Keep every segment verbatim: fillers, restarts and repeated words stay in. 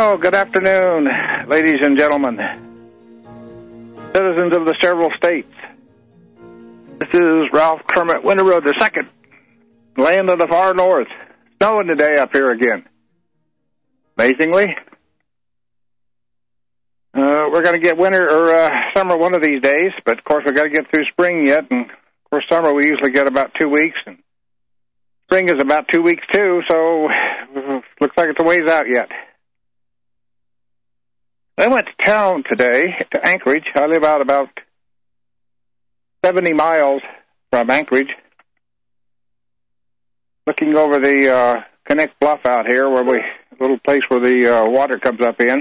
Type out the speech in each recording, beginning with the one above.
Well, good afternoon, ladies and gentlemen, citizens of the several states. This is Ralph Kermit Winterroad the Second, land of the far north. Snowing today up here again. Amazingly, uh, we're going to get winter or uh, summer one of these days, but of course we've got to get through spring yet. And of course, summer we usually get about two weeks, and spring is about two weeks too. So looks like it's a ways out yet. I went to town today, to Anchorage. I live out about seventy miles from Anchorage, looking over the uh, Connect Bluff out here, where we, a little place where the uh, water comes up in.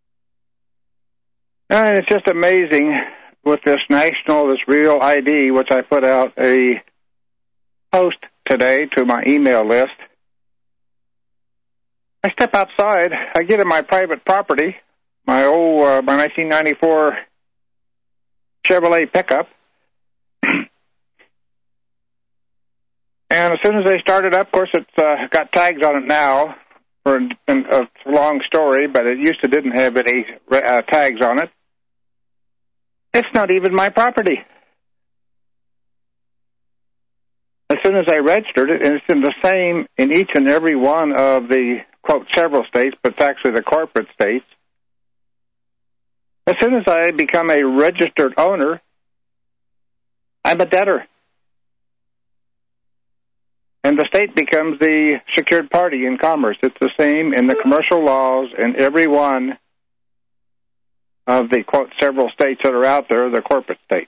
And it's just amazing with this national, this real I D, which I put out a post today to my email list. I step outside, I get in my private property, my old, uh, my nineteen ninety-four Chevrolet pickup. And as soon as they start it up, of course, it's uh, got tags on it now. For a, a long story, but it used to didn't have any uh, tags on it. It's not even my property. As soon as I registered it, and it's in the same in each and every one of the, quote, several states, but it's actually the corporate states. As soon as I become a registered owner, I'm a debtor. And the state becomes the secured party in commerce. It's the same in the commercial laws in every one of the, quote, several states that are out there, the corporate states.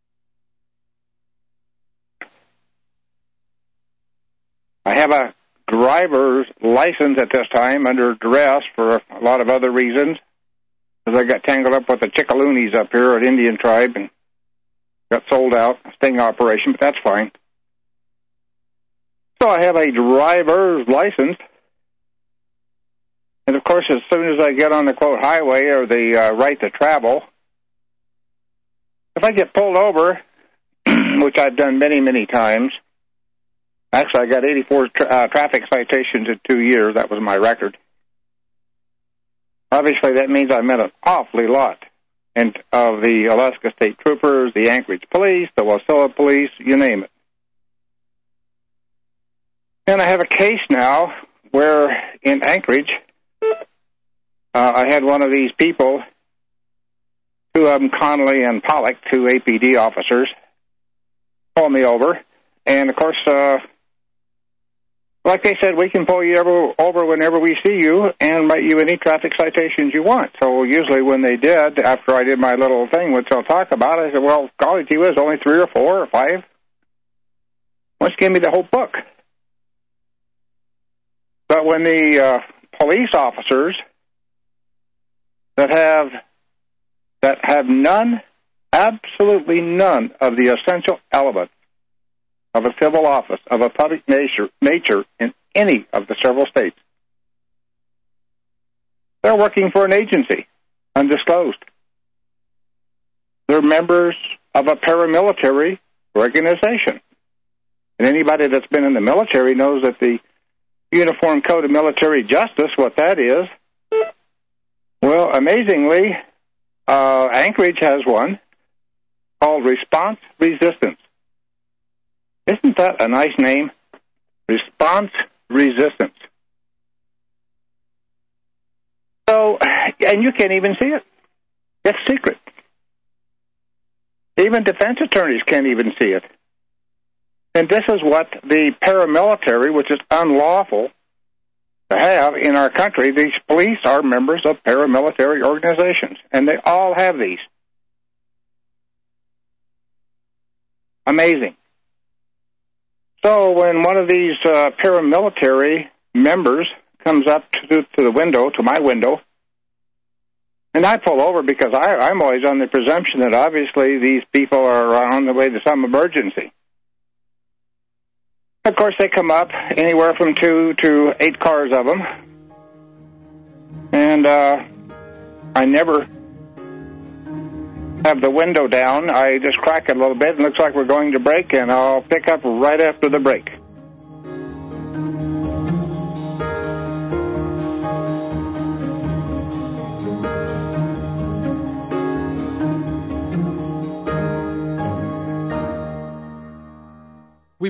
I have a driver's license at this time under duress for a lot of other reasons, because I got tangled up with the Chickaloonies up here, an Indian tribe, and got sold out, a sting operation, but that's fine. So I have a driver's license, and of course, as soon as I get on the, quote, highway or the uh, right to travel, if I get pulled over, which I've done many, many times, actually I got eighty-four tra- uh, traffic citations in two years, that was my record. Obviously, that means I met an awfully lot and of the Alaska State Troopers, the Anchorage Police, the Wasilla Police, you name it. And I have a case now where in Anchorage, uh, I had one of these people, two of them, Connolly and Pollock, two A P D officers, pull me over. And, of course, uh, like they said, we can pull you ever, over whenever we see you and write you any traffic citations you want. So usually when they did, after I did my little thing, which I'll talk about, I said, well, golly gee whiz, only three or four or five. Why don't you give me the whole book? But when the uh, police officers that have that have none, absolutely none of the essential elements of a civil office of a public nature, nature in any of the several states, they're working for an agency, undisclosed. They're members of a paramilitary organization. And anybody that's been in the military knows that the Uniform Code of Military Justice, what that is, well, amazingly, uh, Anchorage has one called Response Resistance. Isn't that a nice name? Response Resistance. So, and you can't even see it. It's secret. Even defense attorneys can't even see it. And this is what the paramilitary, which is unlawful to have in our country, these police are members of paramilitary organizations, and they all have these. Amazing. So when one of these uh, paramilitary members comes up to, to the window, to my window, and I pull over because I, I'm always on the presumption that obviously these people are on the way to some emergency. Of course, they come up, anywhere from two to eight cars of them. And uh, I never have the window down. I just crack it a little bit. It looks like we're going to break, and I'll pick up right after the break.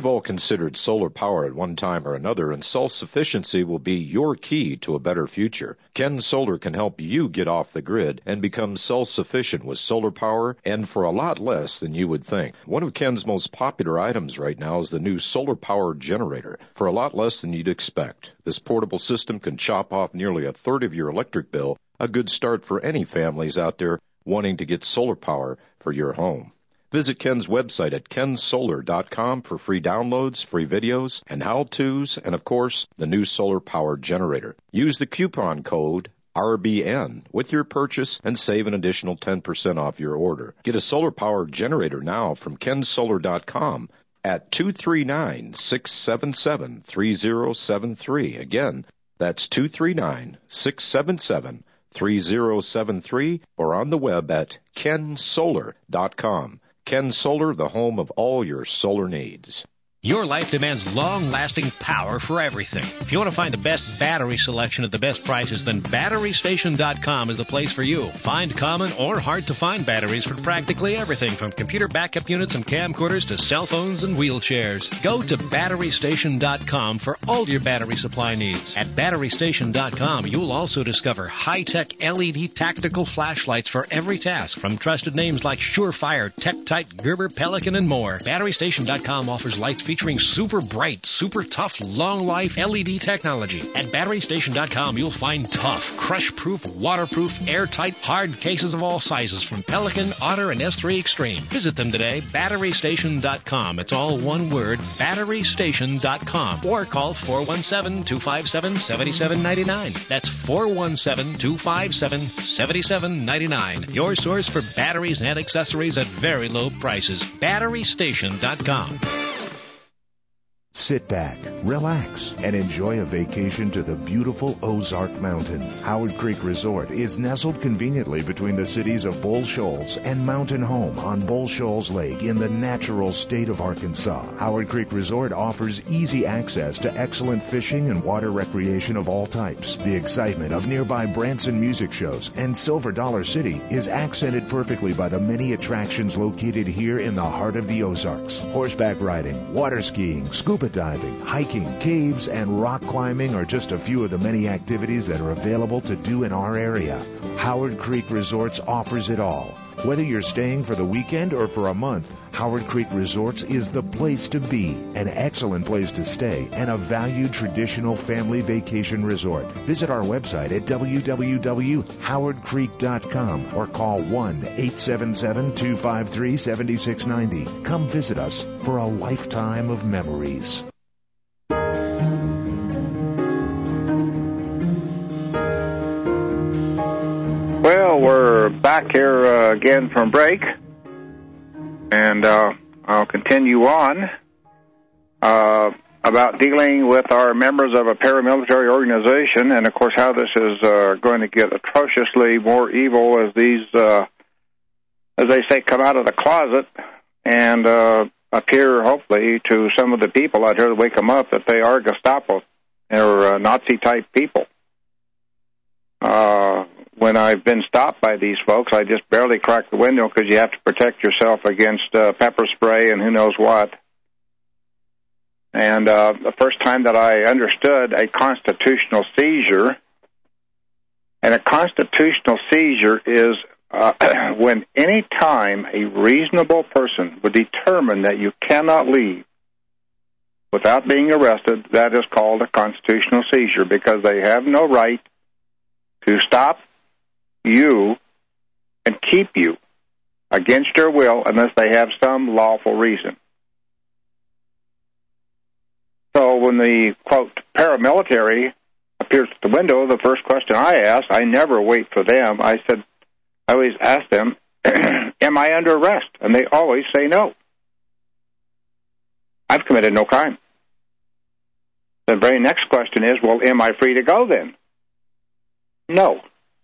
We've all considered solar power at one time or another, and self-sufficiency will be your key to a better future. Ken Solar can help you get off the grid and become self-sufficient with solar power, and for a lot less than you would think. One of Ken's most popular items right now is the new solar power generator, for a lot less than you'd expect. This portable system can chop off nearly a third of your electric bill, a good start for any families out there wanting to get solar power for your home. Visit Ken's website at ken solar dot com for free downloads, free videos, and how-tos, and of course, the new solar power generator. Use the coupon code R B N with your purchase and save an additional ten percent off your order. Get a solar power generator now from ken solar dot com at two three nine, six seven seven, three zero seven three. Again, that's two three nine, six seven seven, three zero seven three, or on the web at ken solar dot com. Ken Solar, the home of all your solar needs. Your life demands long-lasting power for everything. If you want to find the best battery selection at the best prices, then battery station dot com is the place for you. Find common or hard-to-find batteries for practically everything, from computer backup units and camcorders to cell phones and wheelchairs. Go to battery station dot com for all your battery supply needs. At battery station dot com, you'll also discover high-tech L E D tactical flashlights for every task, from trusted names like Surefire, TechTite, Gerber, Pelican, and more. battery station dot com offers lights featuring super bright, super tough, long-life L E D technology. At battery station dot com, you'll find tough, crush-proof, waterproof, airtight, hard cases of all sizes from Pelican, Otter, and S three Extreme. Visit them today, battery station dot com. It's all one word, battery station dot com. Or call four one seven, two five seven, seven seven nine nine. That's four one seven, two five seven, seven seven nine nine. Your source for batteries and accessories at very low prices. battery station dot com. Sit back, relax, and enjoy a vacation to the beautiful Ozark Mountains. Howard Creek Resort is nestled conveniently between the cities of Bull Shoals and Mountain Home on Bull Shoals Lake in the natural state of Arkansas. Howard Creek Resort offers easy access to excellent fishing and water recreation of all types. The excitement of nearby Branson music shows and Silver Dollar City is accented perfectly by the many attractions located here in the heart of the Ozarks. Horseback riding, water skiing, scuba diving, hiking, caves, and rock climbing are just a few of the many activities that are available to do in our area. Howard Creek Resorts offers it all. Whether you're staying for the weekend or for a month, Howard Creek Resorts is the place to be, an excellent place to stay, and a valued traditional family vacation resort. Visit our website at w w w dot howard creek dot com or call one eight seven seven, two five three, seven six nine zero. Come visit us for a lifetime of memories. Well, we're back here uh, again from break, and uh, I'll continue on uh, about dealing with our members of a paramilitary organization, and, of course, how this is uh, going to get atrociously more evil as these, uh, as they say, come out of the closet and uh, appear, hopefully, to some of the people out here to wake them up that they are Gestapo or uh, Nazi-type people. Uh When I've been stopped by these folks, I just barely crack the window because you have to protect yourself against uh, pepper spray and who knows what. And uh, the first time that I understood a constitutional seizure, and a constitutional seizure is uh, when any time a reasonable person would determine that you cannot leave without being arrested, that is called a constitutional seizure, because they have no right to stop you and keep you against your will unless they have some lawful reason. So when the, quote, paramilitary appears at the window, the first question I ask, I never wait for them. I said, I always ask them, am I under arrest? And they always say no. I've committed no crime. The very next question is, well, am I free to go then? No.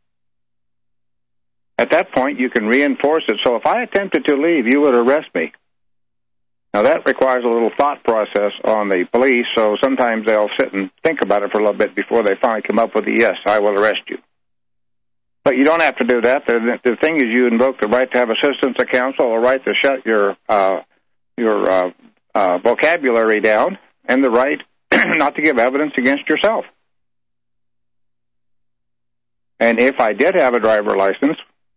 At that point, you can reinforce it. So if I attempted to leave, you would arrest me. Now, that requires a little thought process on the police, so sometimes they'll sit and think about it for a little bit before they finally come up with a yes, I will arrest you. But you don't have to do that. The, the thing is, you invoke the right to have assistance of counsel, or right to shut your uh, your uh, uh, vocabulary down and the right not to give evidence against yourself. And if I did have a driver license,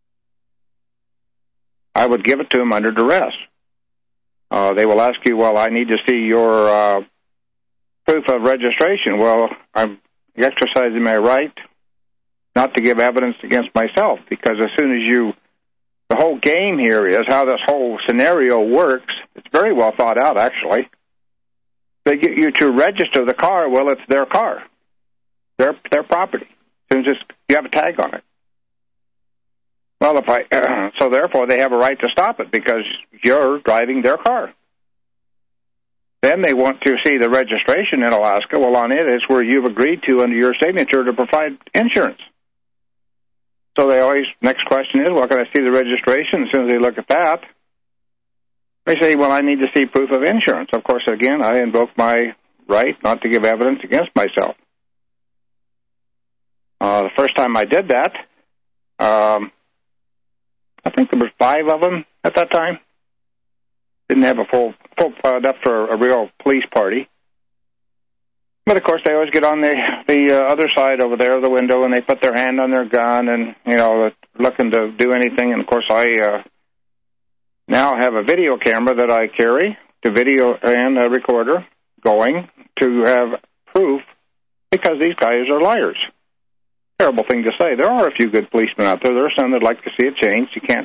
I would give it to them under duress. Uh, they will ask you, well, I need to see your uh, proof of registration. Well, I'm exercising my right not to give evidence against myself, because as soon as you, the whole game here is how this whole scenario works. It's very well thought out, actually. They get you to register the car. Well, it's their car, their their property. As soon as you have a tag on it. Well, if I uh, so therefore they have a right to stop it because you're driving their car. Then they want to see the registration in Alaska. Well, on it is where you've agreed to under your signature to provide insurance. So they always, next question is, well, can I see the registration? As soon as they look at that, they say, well, I need to see proof of insurance. Of course, again, I invoke my right not to give evidence against myself. Uh, the first time I did that, um, I think there were five of them at that time. Didn't have a full, full uh, enough for a real police party. But, of course, they always get on the the uh, other side over there of the window, and they put their hand on their gun and, you know, looking to do anything. And, of course, I uh, now have a video camera that I carry, to video and a recorder going to have proof, because these guys are liars. Terrible thing to say. There are a few good policemen out there. There are some that like to see it changed. You can't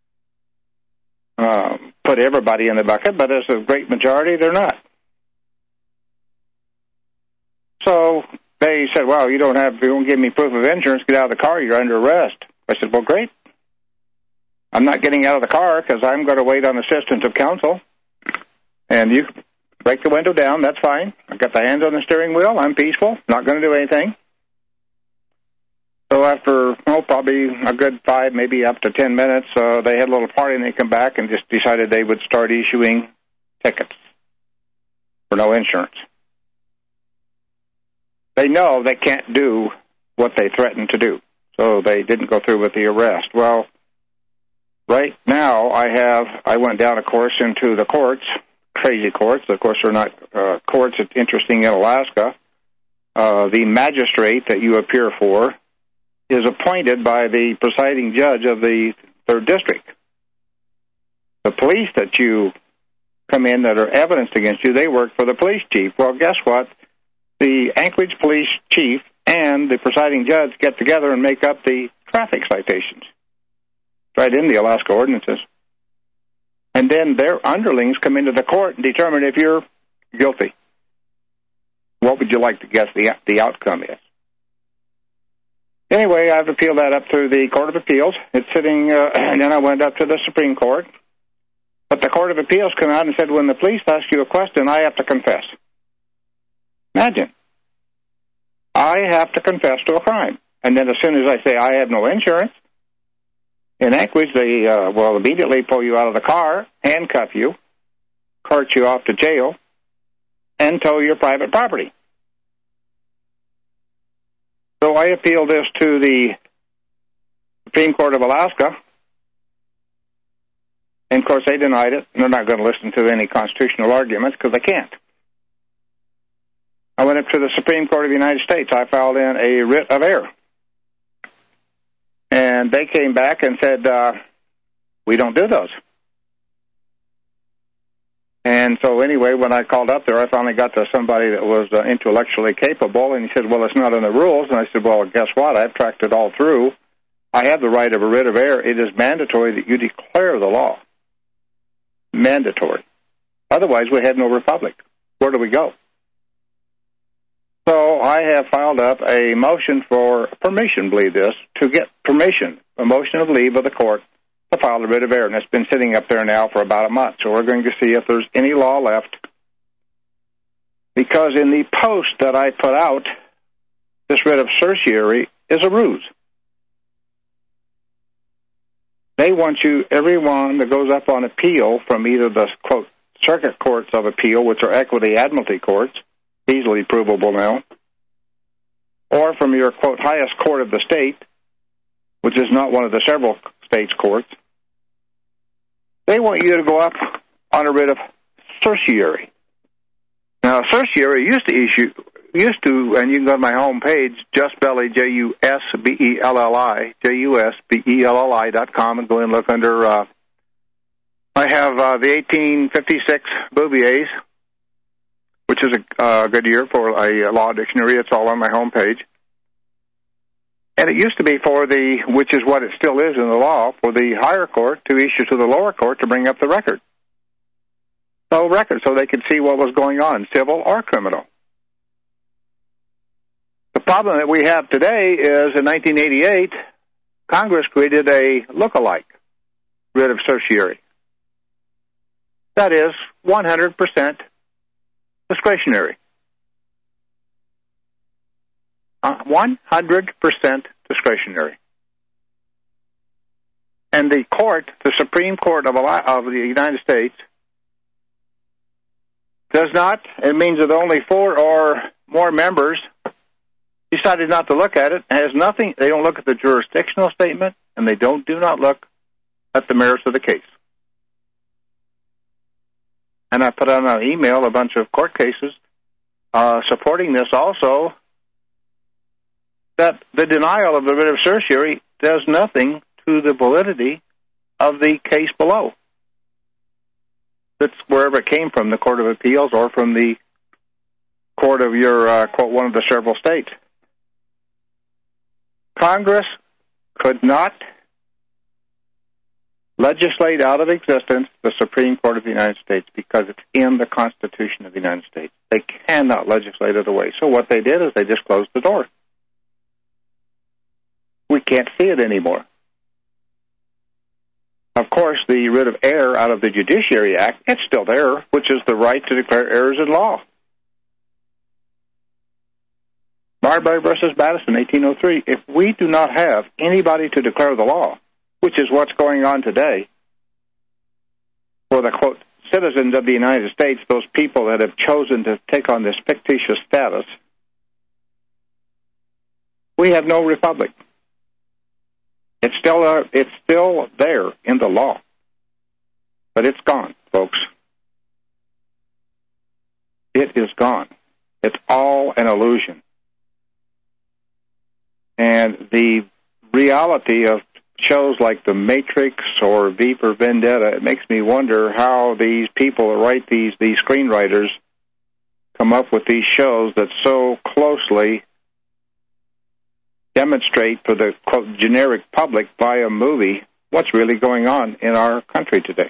uh, put everybody in the bucket, but as a great majority, they're not. So they said, well, you don't have, you don't give me proof of insurance, get out of the car, you're under arrest. I said, well, great. I'm not getting out of the car because I'm going to wait on assistance of counsel. And you break the window down, that's fine. I've got the hands on the steering wheel, I'm peaceful, not going to do anything. So after, oh, probably a good five, maybe up to ten minutes, uh, they had a little party and they come back and just decided they would start issuing tickets for no insurance. They know they can't do what they threatened to do, so they didn't go through with the arrest. Well, right now I have, I went down, of course, into the courts, crazy courts. Of course, they're not uh, courts that's interesting in Alaska. Uh, the magistrate that you appear for is appointed by the presiding judge of the third district. The police that you come in that are evidenced against you, they work for the police chief. Well, guess what? The Anchorage police chief and the presiding judge get together and make up the traffic citations right in the Alaska ordinances. And then their underlings come into the court and determine if you're guilty. What would you like to guess the the outcome is? Anyway, I've appealed that up through the Court of Appeals. It's sitting, uh, and then I went up to the Supreme Court. But the Court of Appeals came out and said, when the police ask you a question, I have to confess. Imagine. I have to confess to a crime. And then as soon as I say I have no insurance, in Anchorage, they uh, will immediately pull you out of the car, handcuff you, cart you off to jail, and tow your private property. So I appealed this to the Supreme Court of Alaska, and of course they denied it. They're not going to listen to any constitutional arguments because they can't. I went up to the Supreme Court of the United States. I filed in a writ of error. And they came back and said, uh, we don't do those. And so anyway, when I called up there, I finally got to somebody that was uh, intellectually capable, and he said, well, it's not in the rules. And I said, well, guess what? I've tracked it all through. I have the right of a writ of error. It is mandatory that you declare the law. Mandatory. Otherwise, we have no republic. Where do we go? So I have filed up a motion for permission, believe this, to get permission, a motion of leave of the court to file a writ of error. And it's been sitting up there now for about a month. So we're going to see if there's any law left. Because in the post that I put out, this writ of certiorari is a ruse. They want you, everyone that goes up on appeal from either the, quote, circuit courts of appeal, which are equity admiralty courts, easily provable now, or from your, quote, highest court of the state, which is not one of the several states' courts. They want you to go up on a writ of certiorari. Now, certiorari used to issue, used to, and you can go to my home page, Just Belli, J U S B E L L I, J U S B E L L I dot com, and go and look under, uh, I have uh, the eighteen fifty-six Bouviers, which is a uh, good year for a law dictionary. It's all on my home page. And it used to be for the, which is what it still is in the law, for the higher court to issue to the lower court to bring up the record. So record, so they could see what was going on, civil or criminal. The problem that we have today is in nineteen eighty-eight, Congress created a look-alike writ of certiorari. That is one hundred percent discretionary. Uh, one hundred percent discretionary. And the court, the Supreme Court of, of the United States, does not, it means that only four or more members decided not to look at it. It has nothing, they don't look at the jurisdictional statement, and they don't do not look at the merits of the case. And I put on an email a bunch of court cases uh, supporting this also, that the denial of the writ of certiorari does nothing to the validity of the case below. That's wherever it came from, the Court of Appeals or from the court of your, uh, quote, one of the several states. Congress could not legislate out of existence the Supreme Court of the United States because it's in the Constitution of the United States. They cannot legislate it away. So what they did is they just closed the door. We can't see it anymore. Of course, the writ of error out of the Judiciary Act, it's still there, which is the right to declare errors in law. Marbury versus Madison, eighteen oh three. If we do not have anybody to declare the law, which is what's going on today, for the, quote, citizens of the United States, those people that have chosen to take on this fictitious status, we have no republic. It's still uh, it's still there in the law, but it's gone, folks. It is gone. It's all an illusion. And the reality of shows like The Matrix or V for Vendetta, it makes me wonder how these people that write these, these screenwriters come up with these shows that so closely demonstrate for the, quote, generic public via movie what's really going on in our country today.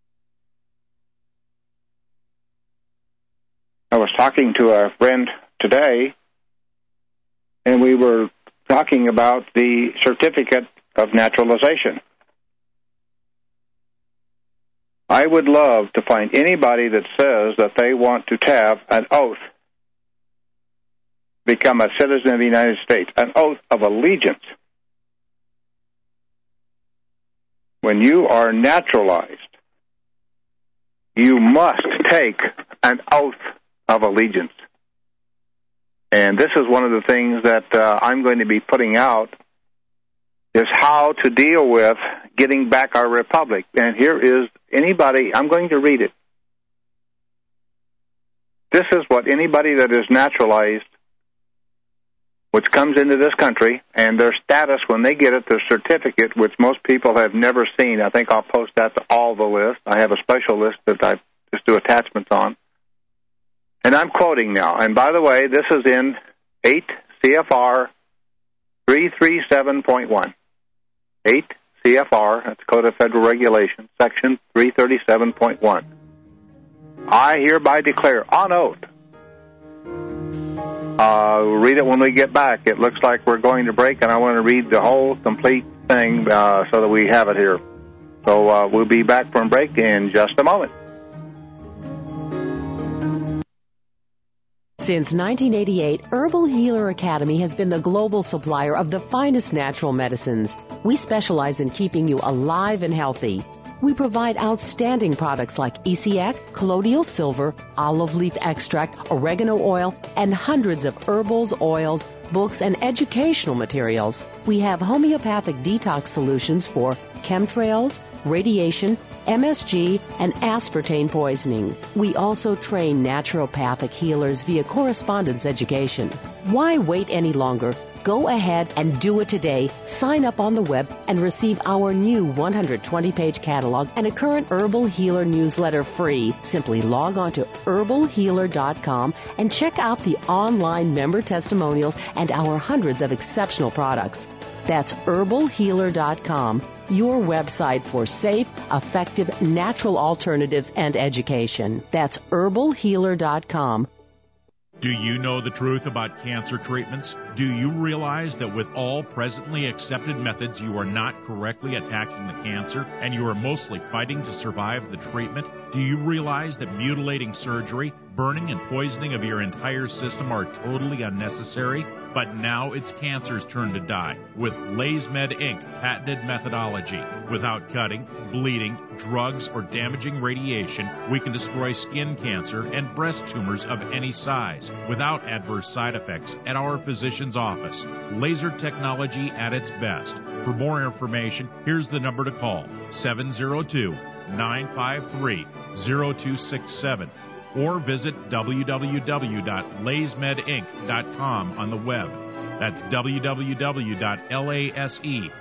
I was talking to a friend today, and we were talking about the certificate of naturalization. I would love to find anybody that says that they want to have an oath become a citizen of the United States, an oath of allegiance. When you are naturalized, you must take an oath of allegiance. And this is one of the things that uh, I'm going to be putting out, is how to deal with getting back our republic. And here is anybody, I'm going to read it. This is what anybody that is naturalized, which comes into this country, and their status when they get it, their certificate, which most people have never seen. I think I'll post that to all the lists. I have a special list that I just do attachments on. And I'm quoting now. And by the way, this is in eight C F R three thirty-seven point one. eight C F R, that's Code of Federal Regulations, Section three thirty-seven point one. I hereby declare on oath. Uh, read it when we get back. It looks like we're going to break, and I want to read the whole complete thing uh, so that we have it here. So uh, we'll be back from break in just a moment. Since nineteen eighty-eight, Herbal Healer Academy has been the global supplier of the finest natural medicines. We specialize in keeping you alive and healthy. We provide outstanding products like E C X, colloidal silver, olive leaf extract, oregano oil, and hundreds of herbals, oils, books, and educational materials. We have homeopathic detox solutions for chemtrails, radiation, M S G, and aspartame poisoning. We also train naturopathic healers via correspondence education. Why wait any longer? Go ahead and do it today. Sign up on the web and receive our new one hundred twenty page catalog and a current Herbal Healer newsletter free. Simply log on to herbal healer dot com and check out the online member testimonials and our hundreds of exceptional products. That's herbal healer dot com, your website for safe, effective, natural alternatives and education. That's herbal healer dot com. Do you know the truth about cancer treatments? Do you realize that with all presently accepted methods, you are not correctly attacking the cancer and you are mostly fighting to survive the treatment? Do you realize that mutilating surgery, burning and poisoning of your entire system are totally unnecessary? But now it's cancer's turn to die with LazeMed Incorporated patented methodology. Without cutting, bleeding, drugs, or damaging radiation, we can destroy skin cancer and breast tumors of any size without adverse side effects at our physician's office. Laser technology at its best. For more information, here's the number to call, seven oh two, nine five three, oh two six seven. Or visit w w w dot laze med inc dot com on the web. That's w w w dot laze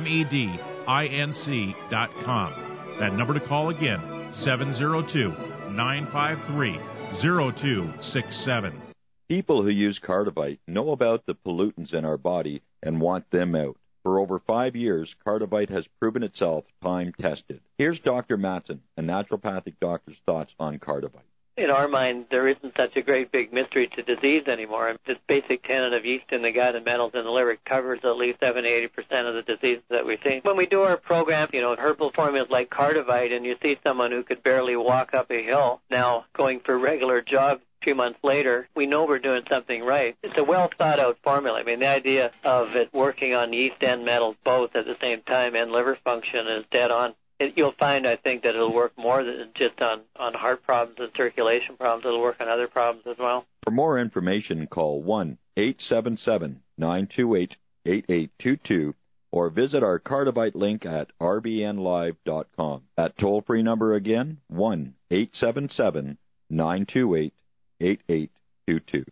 med dot com. That number to call again, seven oh two, nine five three, oh two six seven. People who use Cardivite know about the pollutants in our body and want them out. For over five years, Cardivite has proven itself time-tested. Here's Doctor Matson, a naturopathic doctor's thoughts on Cardivite. In our mind, there isn't such a great big mystery to disease anymore. This basic tenet of yeast in the gut and metals in the liver covers at least seventy to eighty percent of the diseases that we see. When we do our program, you know, herbal formulas like Cardivite, and you see someone who could barely walk up a hill now going for regular jogs a few months later, we know we're doing something right. It's a well-thought-out formula. I mean, the idea of it working on yeast and metals both at the same time and liver function is dead on. It, you'll find, I think, that it'll work more than just on, on heart problems and circulation problems. It'll work on other problems as well. For more information, call one eight seven seven, nine two eight, eight eight two two or visit our Cardivite link at r b n live dot com. That toll-free number again, one eight seven seven, nine two eight, eight eight two two.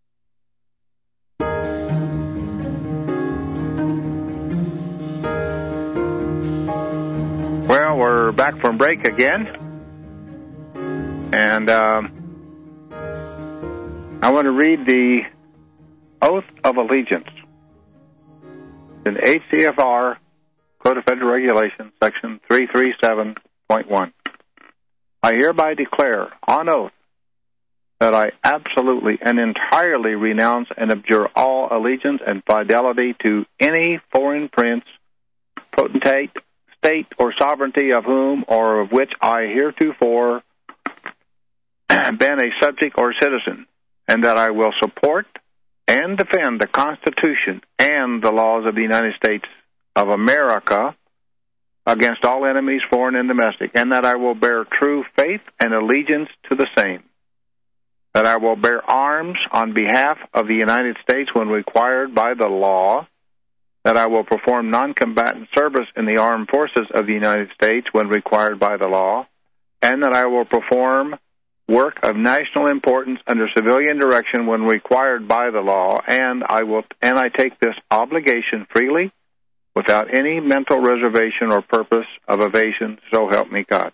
Well, we're back from break again, and um, I want to read the Oath of Allegiance in H C F R Code of Federal Regulations, Section three thirty-seven point one. I hereby declare on oath that I absolutely and entirely renounce and abjure all allegiance and fidelity to any foreign prince, potentate, state, or sovereignty of whom or of which I heretofore been a subject or citizen, and that I will support and defend the Constitution and the laws of the United States of America against all enemies, foreign and domestic, and that I will bear true faith and allegiance to the same, that I will bear arms on behalf of the United States when required by the law, that I will perform non-combatant service in the armed forces of the United States when required by the law, and that I will perform work of national importance under civilian direction when required by the law, and I will and I take this obligation freely, without any mental reservation or purpose of evasion, so help me God.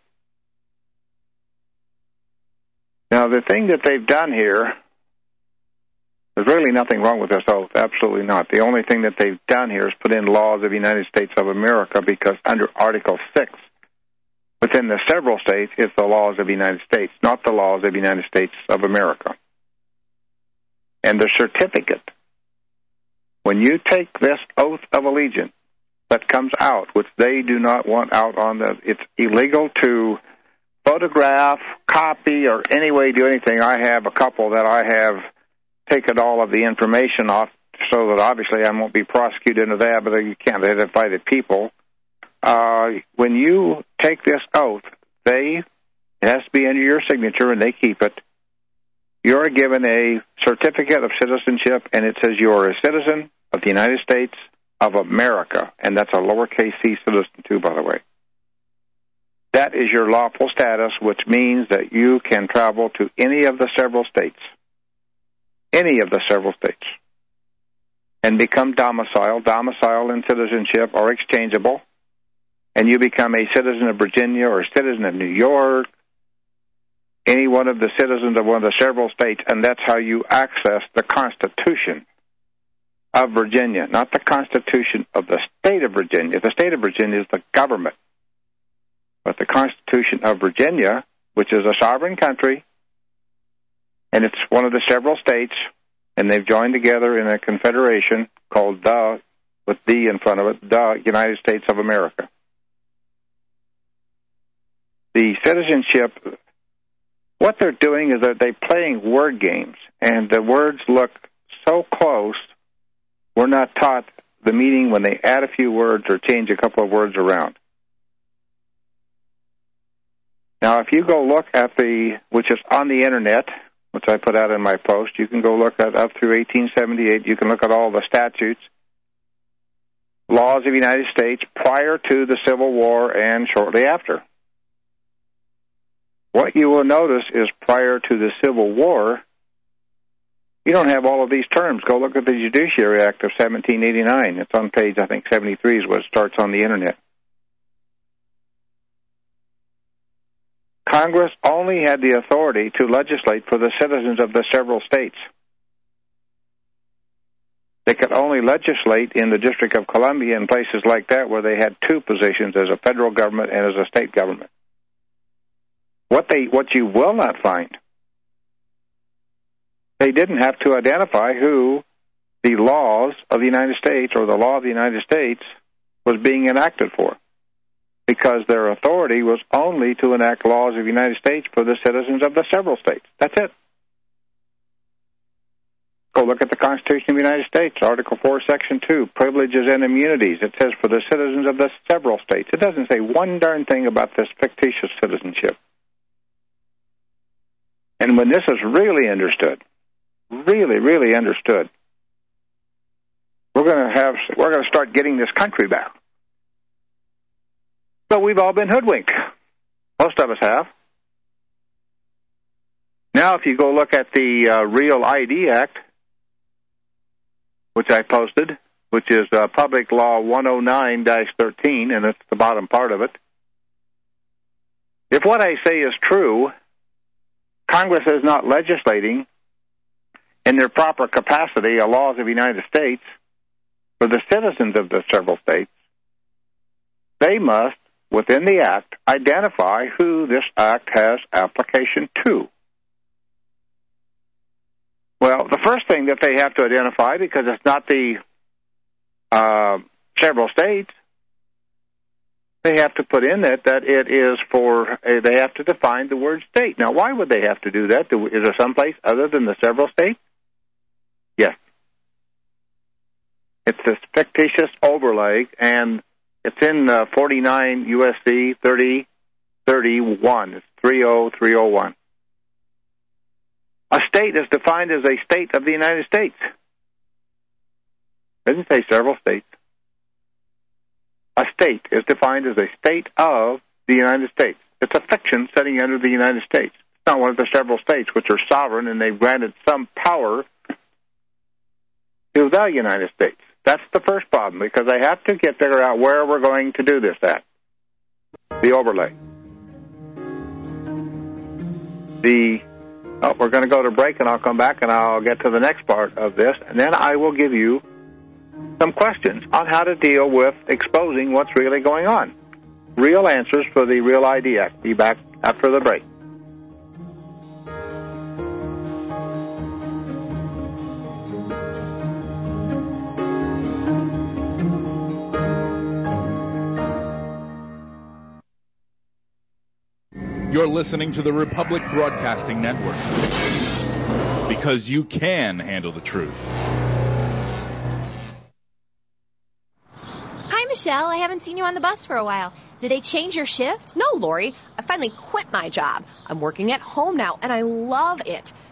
Now, the thing that they've done here, there's really nothing wrong with this oath, absolutely not. The only thing that they've done here is put in laws of the United States of America, because under Article six, within the several states, it's the laws of the United States, not the laws of the United States of America. And the certificate, when you take this oath of allegiance that comes out, which they do not want out on the, it's illegal to photograph, copy, or any way do anything. I have a couple that I have taken all of the information off so that obviously I won't be prosecuted into that, but you can't identify the people. Uh, when you take this oath, they, it has to be under your signature and they keep it. you're given a certificate of citizenship, and it says you're a citizen of the United States of America, and that's a lowercase c citizen too, by the way. That is your lawful status, which means that you can travel to any of the several states, any of the several states, and become domiciled. Domicile and citizenship are exchangeable, and you become a citizen of Virginia or a citizen of New York, any one of the citizens of one of the several states, and that's how you access the Constitution of Virginia, not the Constitution of the state of Virginia. The state of Virginia is the government. But the Constitution of Virginia, which is a sovereign country, and it's one of the several states, and they've joined together in a confederation called the, with the in front of it, the United States of America. The citizenship, what they're doing is that they're playing word games, and the words look so close, we're not taught the meaning when they add a few words or change a couple of words around. Now, if you go look at the, which is on the Internet, which I put out in my post, you can go look at up through eighteen seventy-eight. You can look at all the statutes, laws of the United States prior to the Civil War and shortly after. What you will notice is prior to the Civil War, you don't have all of these terms. Go look at the Judiciary Act of seventeen eighty-nine. It's on page, I think, seventy-three is what it starts on the Internet. Congress only had the authority to legislate for the citizens of the several states. They could only legislate in the District of Columbia and places like that where they had two positions, as a federal government and as a state government. What they, what you will not find, they didn't have to identify who the laws of the United States or the law of the United States was being enacted for, because their authority was only to enact laws of the United States for the citizens of the several states. That's it. Go look at the Constitution of the United States, Article four, Section two, privileges and immunities. It says for the citizens of the several states. It doesn't say one darn thing about this fictitious citizenship. And when this is really understood, really, really understood, we're going to have, we're going to start getting this country back. But we've all been hoodwinked. Most of us have. Now, if you go look at the uh, Real I D Act, which I posted, which is uh, Public Law one oh nine dash thirteen, and it's the bottom part of it. If what I say is true, Congress is not legislating in their proper capacity a laws of the United States for the citizens of the several states. They must, within the Act, identify who this Act has application to. Well, the first thing that they have to identify, because it's not the uh, several states, they have to put in it that it is for, uh, they have to define the word state. Now, why would they have to do that? Do, is there someplace other than the several states? Yes. It's this fictitious overlay, and it's in uh, forty-nine U S C thirty thirty-one. It's three oh three oh one. A state is defined as a state of the United States. It doesn't say several states. A state is defined as a state of the United States. It's a fiction setting under the United States. It's not one of the several states which are sovereign and they've granted some power to the United States. That's the first problem, because they have to get figure out where we're going to do this at. The overlay. The oh, we're going to go to break, and I'll come back and I'll get to the next part of this, and then I will give you some questions on how to deal with exposing what's really going on. Real answers for the Real I D Act. Be back after the break. You're listening to the Republic Broadcasting Network, because you can handle the truth. Hi, Michelle. I haven't seen you on the bus for a while. Did they change your shift? No, Lori. I finally quit my job. I'm working at home now, and I love it.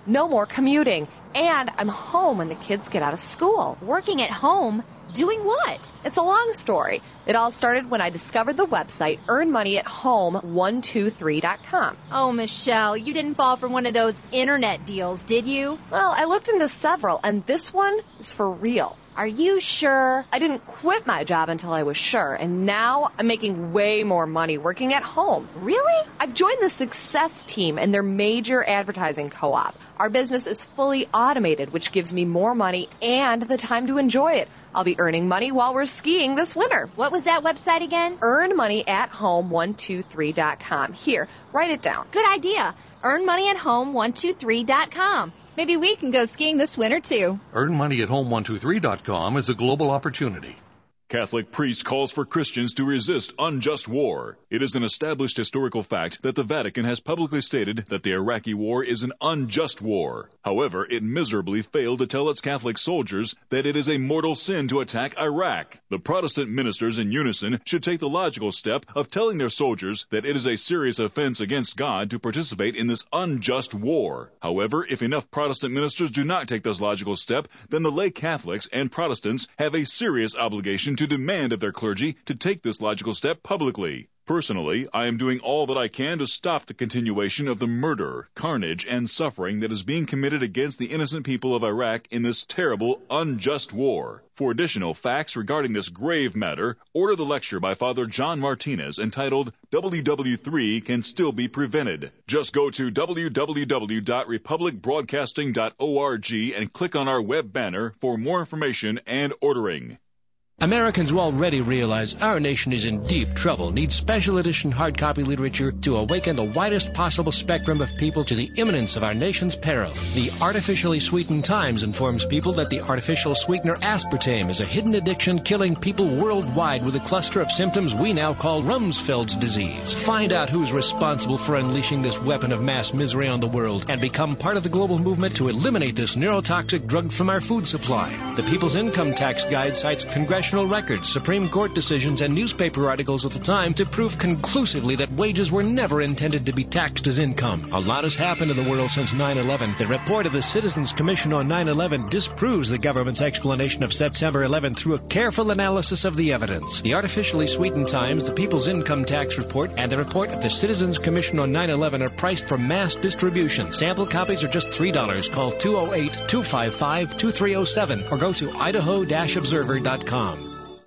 no more commuting, and I'm home when the kids get out of school. Working at home? Doing what? It's a long story. It all started when I discovered the website earn money at home one two three dot com. Oh, Michelle, you didn't fall for one of those internet deals, did you? Well, I looked into several, and this one is for real. Are you sure? I didn't quit my job until I was sure, and now I'm making way more money working at home. Really? I've joined the Success Team and their major advertising co-op. Our business is fully automated, which gives me more money and the time to enjoy it. I'll be earning money while we're skiing this winter. What was that website again? earn money at home one two three dot com. Here, write it down. Good idea. earn money at home one two three dot com. Maybe we can go skiing this winter, too. earn money at home one two three dot com is a global opportunity. Catholic priest calls for Christians to resist unjust war. It is an established historical fact that the Vatican has publicly stated that the Iraqi war is an unjust war. However, it miserably failed to tell its Catholic soldiers that it is a mortal sin to attack Iraq. The Protestant ministers in unison should take the logical step of telling their soldiers that it is a serious offense against God to participate in this unjust war. However, if enough Protestant ministers do not take this logical step, then the lay Catholics and Protestants have a serious obligation to demand of their clergy to take this logical step publicly. Personally, I am doing all that I can to stop the continuation of the murder, carnage, and suffering that is being committed against the innocent people of Iraq in this terrible, unjust war. For additional facts regarding this grave matter, order the lecture by Father John Martinez entitled W W three Can Still Be Prevented. Just go to w w w dot republic broadcasting dot org and click on our web banner for more information and ordering. Americans who already realize our nation is in deep trouble need special edition hard copy literature to awaken the widest possible spectrum of people to the imminence of our nation's peril. The Artificially Sweetened Times informs people that the artificial sweetener aspartame is a hidden addiction killing people worldwide with a cluster of symptoms we now call Rumsfeld's disease. Find out who's responsible for unleashing this weapon of mass misery on the world and become part of the global movement to eliminate this neurotoxic drug from our food supply. The People's Income Tax Guide cites congressional records, Supreme Court decisions, and newspaper articles of the time to prove conclusively that wages were never intended to be taxed as income. A lot has happened in the world since nine eleven. The report of the Citizens Commission on nine eleven disproves the government's explanation of September eleventh through a careful analysis of the evidence. The Artificially Sweetened Times, the People's Income Tax Report, and the report of the Citizens Commission on nine eleven are priced for mass distribution. Sample copies are just three dollars. Call two oh eight, two five five, two three oh seven or go to idaho dash observer dot com.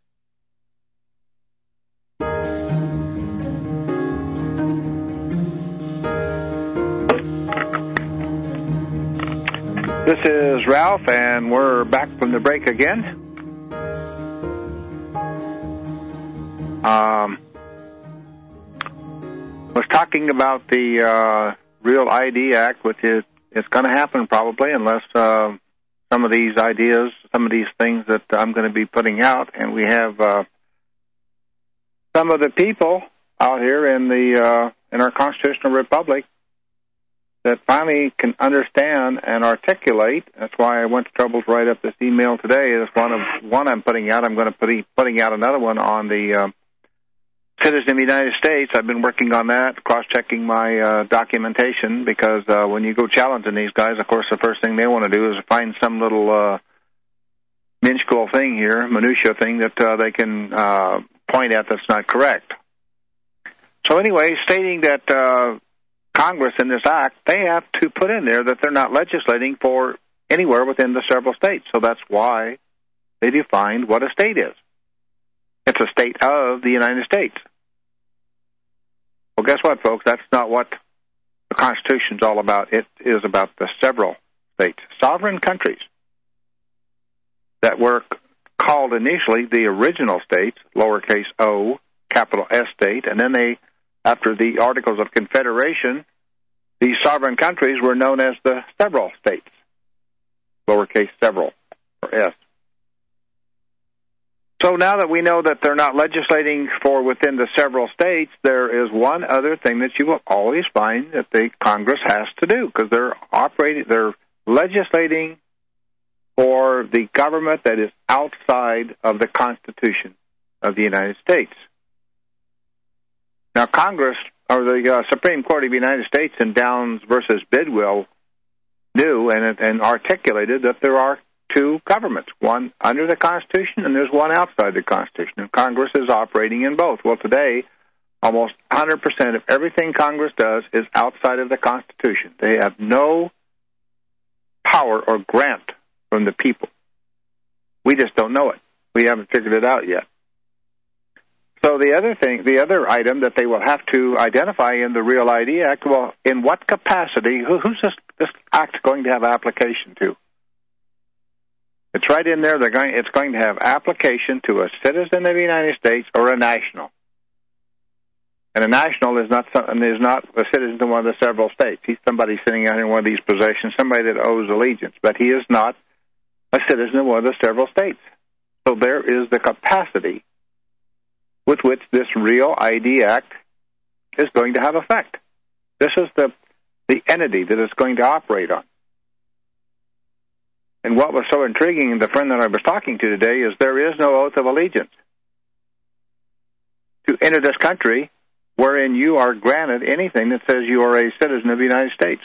This is Ralph, and we're back from the break again. Um, was talking about the uh, Real I D Act, which is it's going to happen probably unless uh, some of these ideas, some of these things that I'm going to be putting out, and we have uh, some of the people out here in the uh, in our constitutional republic that finally can understand and articulate. That's why I went to trouble to write up this email today. It's one of one I'm putting out. I'm going to put putting out another one on the uh, citizen of the United States. I've been working on that, cross-checking my uh, documentation, because uh, when you go challenging these guys, of course, the first thing they want to do is find some little uh, minuscule thing here, minutia thing that uh, they can uh, point at that's not correct. So anyway, stating that uh, Congress in this act, they have to put in there that they're not legislating for anywhere within the several states. So that's why they defined what a state is. It's a state of the United States. Well, guess what, folks? That's not what the Constitution's all about. It is about the several states, sovereign countries that were called initially the original states, lowercase o, capital S state, and then they, after the Articles of Confederation, these sovereign countries were known as the several states, lowercase several, or S. So now that we know that they're not legislating for within the several states, there is one other thing that you will always find that the Congress has to do, because they're operating, they're legislating for the government that is outside of the Constitution of the United States. Now, Congress, or the uh, Supreme Court of the United States in Downs versus Bidwell, knew and, and articulated that there are two governments, one under the Constitution and there's one outside the Constitution, and Congress is operating in both. Well, today, almost one hundred percent of everything Congress does is outside of the Constitution. They have no power or grant from the people. We just don't know it. We haven't figured it out yet. So the other thing, the other item that they will have to identify in the Real I D Act, well, in what capacity, who, who's this, this act going to have application to? It's right in there. They're going. It's going to have application to a citizen of the United States or a national. And a national is not something is not a citizen of one of the several states. He's somebody sitting out in one of these positions, somebody that owes allegiance, but he is not a citizen of one of the several states. So there is the capacity with which this Real I D Act is going to have effect. This is the the entity that it's going to operate on. And what was so intriguing, the friend that I was talking to today, is there is no oath of allegiance to enter this country wherein you are granted anything that says you are a citizen of the United States.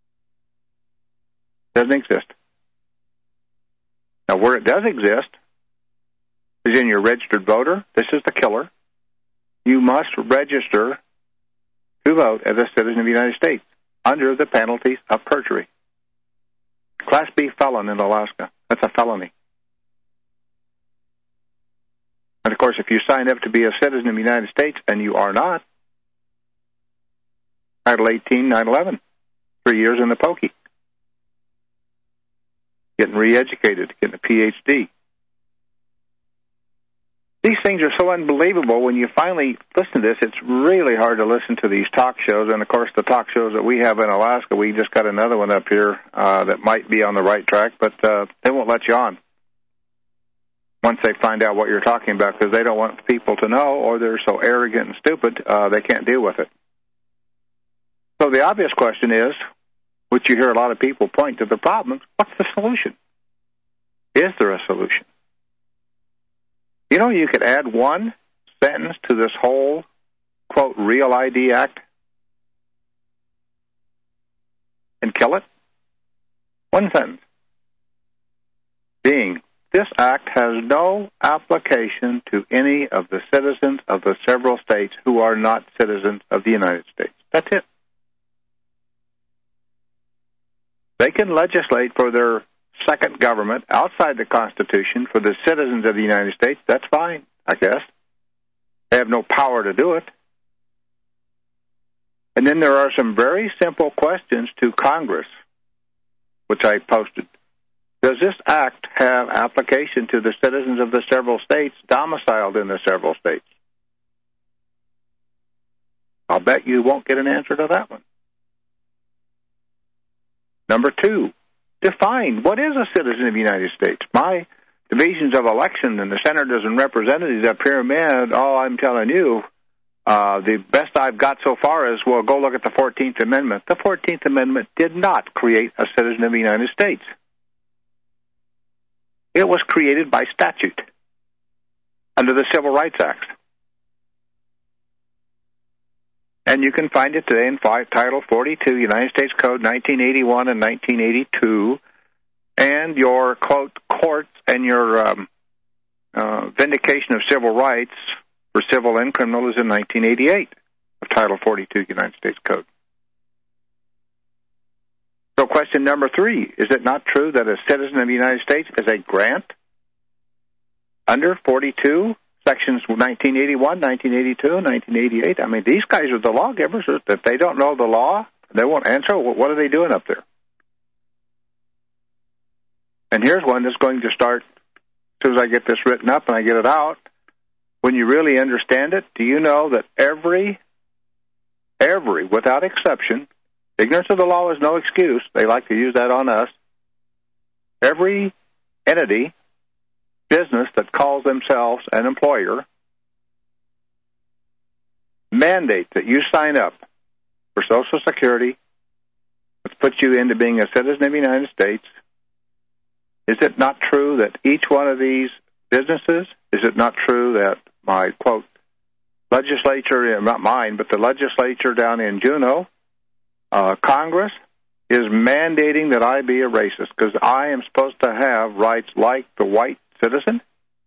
Doesn't exist. Now, where it does exist is in your registered voter. This is the killer. You must register to vote as a citizen of the United States under the penalties of perjury. Class B felon in Alaska. That's a felony. And, of course, if you sign up to be a citizen of the United States and you are not, Title eighteen, nine eleven, three years in the pokey. Getting re-educated, getting a P H D. These things are so unbelievable. When you finally listen to this, it's really hard to listen to these talk shows. And, of course, the talk shows that we have in Alaska, we just got another one up here uh, that might be on the right track, but uh, they won't let you on once they find out what you're talking about, because they don't want people to know, or they're so arrogant and stupid uh, they can't deal with it. So the obvious question is, which you hear a lot of people point to the problem, what's the solution? Is there a solution? You know, you could add one sentence to this whole, quote, Real I D Act and kill it. One sentence. Being, this act has no application to any of the citizens of the several states who are not citizens of the United States. That's it. They can legislate for their second government outside the Constitution for the citizens of the United States. That's fine, I guess. They have no power to do it. And then there are some very simple questions to Congress, which I posted. Does this act have application to the citizens of the several states domiciled in the several states? I'll bet you won't get an answer to that one. Number two, define what is a citizen of the United States. My divisions of election and the senators and representatives up here, man, all I'm telling you, uh, the best I've got so far is, well, go look at the fourteenth Amendment. The fourteenth Amendment did not create a citizen of the United States. It was created by statute under the Civil Rights Act. And you can find it today in Title forty-two, United States Code nineteen eighty-one and nineteen eighty-two, and your, quote, courts and your um, uh, vindication of civil rights for civil and criminal is in nineteen eighty-eight of Title forty-two, United States Code. So question number three, is it not true that a citizen of the United States is a grant under forty-two? Sections nineteen eighty-one, nineteen eighty-two, nineteen eighty-eight. I mean, these guys are the lawgivers. If they don't know the law, they won't answer. What are they doing up there? And here's one that's going to start as soon as I get this written up and I get it out. When you really understand it, do you know that every, every, without exception, ignorance of the law is no excuse. They like to use that on us. Every entity, business that calls themselves an employer, mandate that you sign up for Social Security, which puts you into being a citizen of the United States. Is it not true that each one of these businesses, is it not true that my, quote, legislature, not mine, but the legislature down in Juneau, uh, Congress, is mandating that I be a racist because I am supposed to have rights like the white citizen?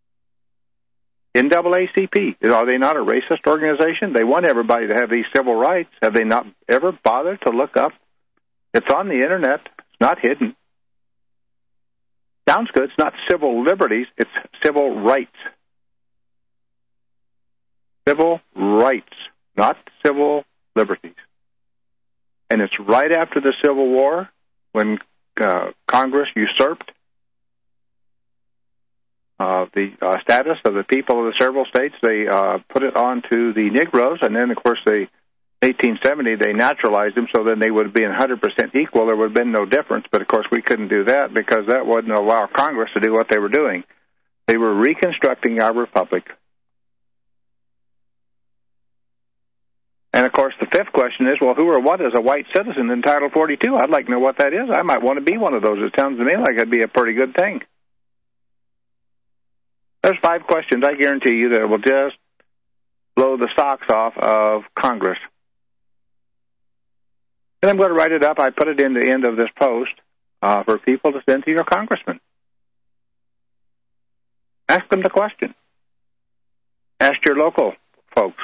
N double A C P, are they not a racist organization? They want everybody to have these civil rights. Have they not ever bothered to look up? It's on the Internet. It's not hidden. Sounds good. It's not civil liberties. It's civil rights. Civil rights, not civil liberties. And it's right after the Civil War when uh, Congress usurped uh, the uh, status of the people of the several states. They uh, put it on to the Negroes, and then, of course, they eighteen seventy, they naturalized them, so then they would be one hundred percent equal. There would have been no difference, but, of course, we couldn't do that because that wouldn't allow Congress to do what they were doing. They were reconstructing our republic. And, of course, the fifth question is, well, who or what is a white citizen in Title forty-two? I'd like to know what that is. I might want to be one of those. It sounds to me like it'd be a pretty good thing. There's five questions, I guarantee you, that will just blow the socks off of Congress. And I'm going to write it up. I put it in the end of this post uh, for people to send to your congressman. Ask them the question. Ask your local folks.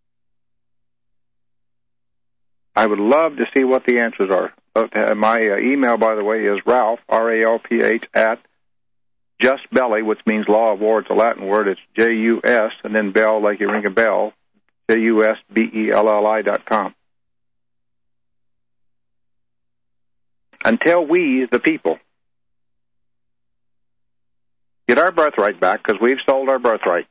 I would love to see what the answers are. Uh, my uh, email, by the way, is Ralph, R A L P H, at Just Belly, which means law of war. It's a Latin word. It's J U S, and then bell, like you ring a bell, J U S B E L L I dot com. Until we, the people, get our birthright back, because we've sold our birthright.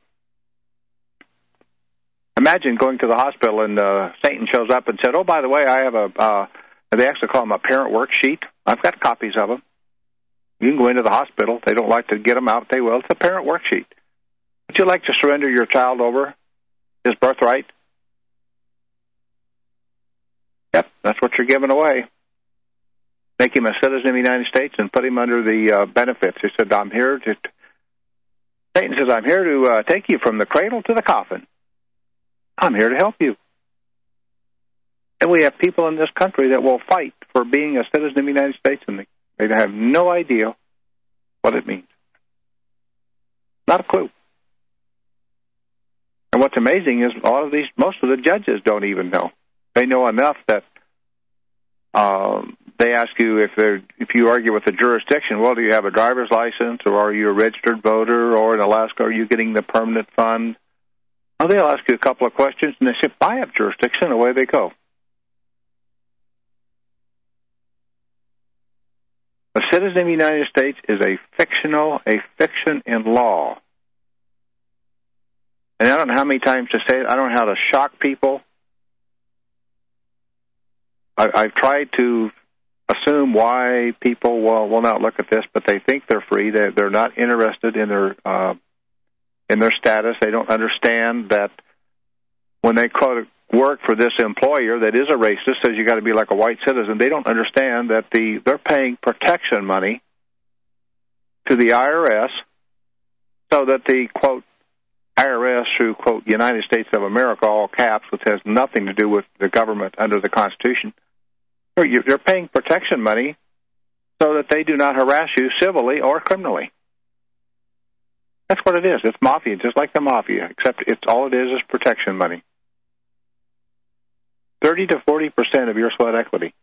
Imagine going to the hospital and uh, Satan shows up and said, oh, by the way, I have a, uh, they actually call them a parent worksheet. I've got copies of them. You can go into the hospital. They don't like to get them out. They will. It's a parent worksheet. Would you like to surrender your child over his birthright? Yep, that's what you're giving away. Make him a citizen of the United States and put him under the uh, benefits. He said, I'm here to, Satan says, I'm here to uh, take you from the cradle to the coffin. I'm here to help you. And we have people in this country that will fight for being a citizen of the United States, and they, they have no idea what it means. Not a clue. And what's amazing is all of these, most of the judges don't even know. They know enough that um, they ask you if they're if you argue with the jurisdiction, well, do you have a driver's license, or are you a registered voter, or in Alaska, are you getting the permanent fund? Well, they'll ask you a couple of questions, and they say, I have jurisdiction, and away they go. A citizen of the United States is a fictional, a fiction in law. And I don't know how many times to say it. I don't know how to shock people. I, I've tried to assume why people will, will not look at this, but they think they're free. They're, they're not interested in their uh, in their status. They don't understand that when they quote, work for this employer that is a racist, says you got to be like a white citizen, they don't understand that the they're paying protection money to the I R S so that the, quote, I R S through, quote, United States of America, all caps, which has nothing to do with the government under the Constitution, they're paying protection money so that they do not harass you civilly or criminally. That's what it is. It's mafia, just like the mafia, except it's all it is is protection money. thirty to forty percent of your sweat equity.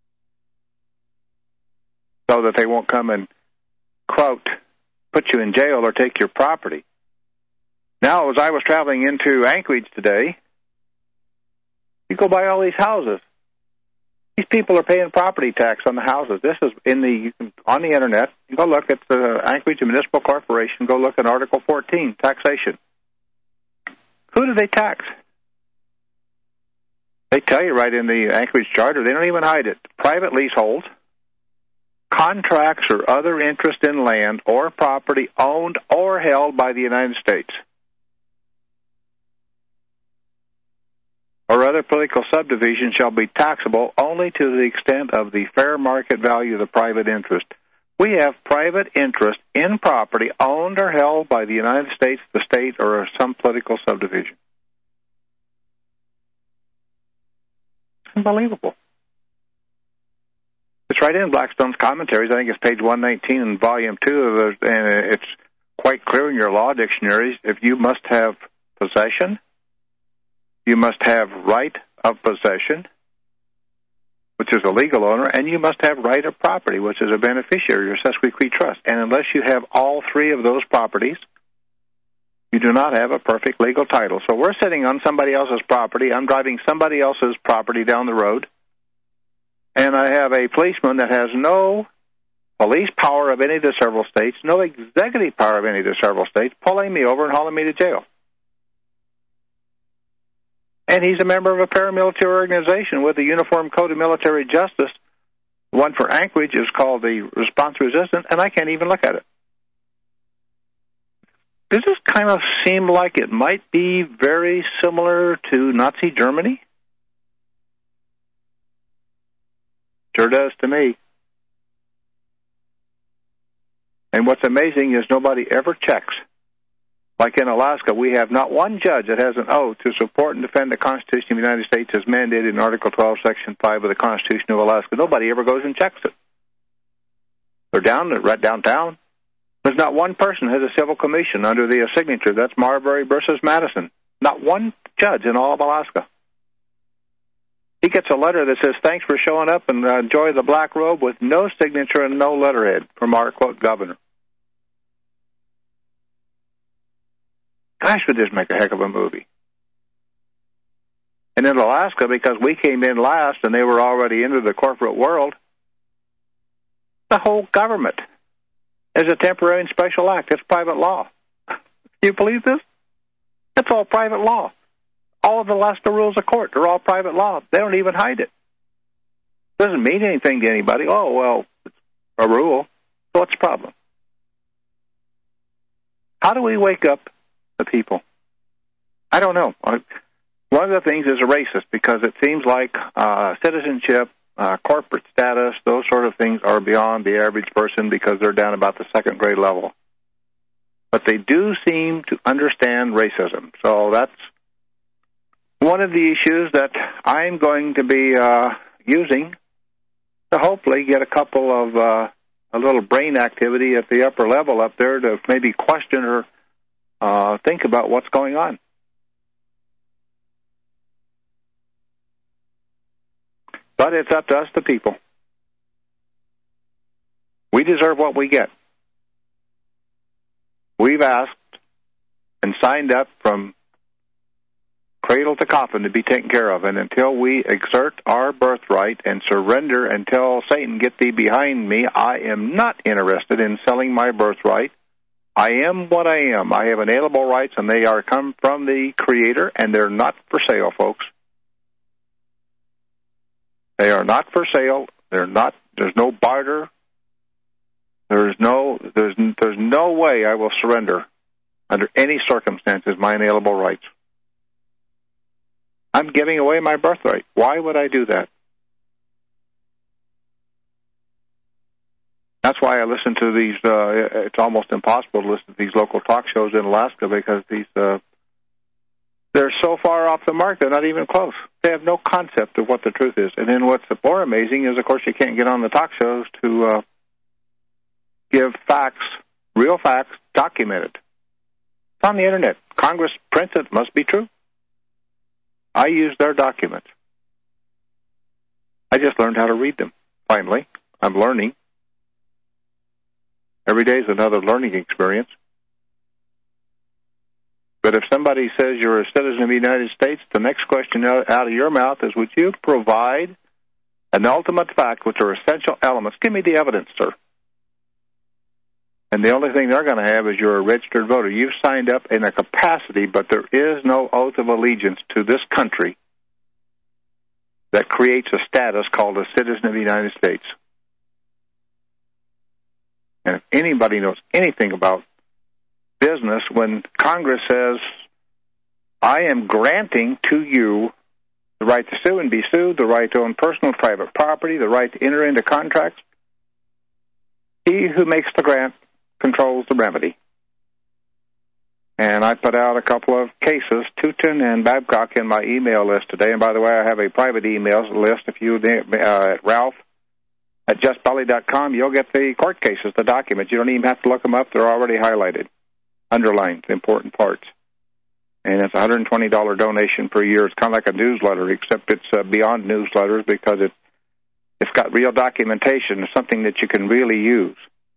So that they won't come and, quote, put you in jail or take your property. Now, as I was traveling into Anchorage today, you go by all these houses. These people are paying property tax on the houses. This is in the you can, on the Internet. You go look at the Anchorage Municipal Corporation. Go look at Article fourteen, taxation. Who do they tax? They tell you right in the Anchorage Charter. They don't even hide it. Private leaseholds, contracts or other interest in land or property owned or held by the United States, or other political subdivision shall be taxable only to the extent of the fair market value of the private interest. We have private interest in property owned or held by the United States, the state, or some political subdivision. Unbelievable. It's It's right in Blackstone's commentaries. I think it's page one nineteen in volume two of the, and it's quite clear in your law dictionaries. If you must have possession, you must have right of possession, which is a legal owner, and you must have right of property, which is a beneficiary or sesquiquid trust. And unless you have all three of those properties, you do not have a perfect legal title. So we're sitting on somebody else's property. I'm driving somebody else's property down the road, and I have a policeman that has no police power of any of the several states, no executive power of any of the several states, pulling me over and hauling me to jail. And he's a member of a paramilitary organization with a Uniform Code of Military Justice. One for Anchorage is called the Response Resistance, and I can't even look at it. Does this kind of seem like it might be very similar to Nazi Germany? Sure does to me. And what's amazing is nobody ever checks. Like in Alaska, we have not one judge that has an oath to support and defend the Constitution of the United States as mandated in Article twelve, Section five of the Constitution of Alaska. Nobody ever goes and checks it. They're down, they're right downtown. There's not one person who has a civil commission under the signature. That's Marbury versus Madison. Not one judge in all of Alaska. He gets a letter that says, thanks for showing up and uh, enjoy the black robe, with no signature and no letterhead from our, quote, governor. Gosh, would this make a heck of a movie. And in Alaska, because we came in last and they were already into the corporate world, the whole government is a temporary and special act. It's private law. Do you believe this? It's all private law. All of the Alaska rules of court are all private law. They don't even hide it. Doesn't mean anything to anybody. Oh, well, it's a rule. So what's the problem? How do we wake up the people? I don't know. One of the things is a racist, because it seems like uh, citizenship, uh, corporate status, those sort of things are beyond the average person because they're down about the second grade level. But they do seem to understand racism. So that's one of the issues that I'm going to be uh, using to hopefully get a couple of uh, a little brain activity at the upper level up there to maybe question or uh, think about what's going on. But it's up to us, the people. We deserve what we get. We've asked and signed up from cradle to coffin to be taken care of. And until we exert our birthright and surrender and tell Satan, get thee behind me, I am not interested in selling my birthright. I am what I am. I have inalienable rights, and they are come from the Creator, and they're not for sale, folks. They are not for sale. They're not. There's no barter. There's no. There's. There's no way I will surrender, under any circumstances, my inalienable rights. I'm giving away my birthright. Why would I do that? That's why I listen to these. Uh, it's almost impossible to listen to these local talk shows in Alaska, because these. Uh, They're so far off the mark, they're not even close. They have no concept of what the truth is. And then what's more amazing is, of course, you can't get on the talk shows to uh, give facts, real facts, documented. It's on the Internet. Congress prints it, must be true. I use their documents. I just learned how to read them, finally. I'm learning. Every day is another learning experience. But if somebody says you're a citizen of the United States, the next question out of your mouth is, would you provide an ultimate fact, which are essential elements? Give me the evidence, sir. And the only thing they're going to have is you're a registered voter. You've signed up in a capacity, but there is no oath of allegiance to this country that creates a status called a citizen of the United States. And if anybody knows anything about business, when Congress says, I am granting to you the right to sue and be sued, the right to own personal private property, the right to enter into contracts, he who makes the grant controls the remedy. And I put out a couple of cases, Tootin and Babcock, in my email list today. And by the way, I have a private email list if you uh, at Ralph at just belly dot com, you'll get the court cases, the documents. You don't even have to look them up. They're already highlighted, underlined, the important parts. And it's a one hundred twenty dollars donation per year. It's kind of like a newsletter, except it's uh, beyond newsletters because it, it's got real documentation, something that you can really use.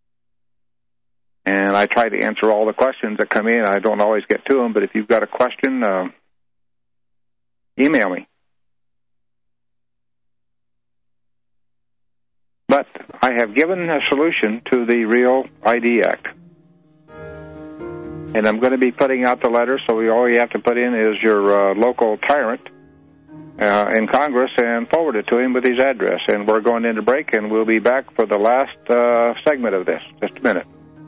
And I try to answer all the questions that come in. I don't always get to them, but if you've got a question, uh, email me. But I have given a solution to the Real I D Act. And I'm going to be putting out the letter, so we, all you have to put in is your uh, local tyrant uh, in Congress and forward it to him with his address. And we're going into break, and we'll be back for the last uh, segment of this. Just a minute.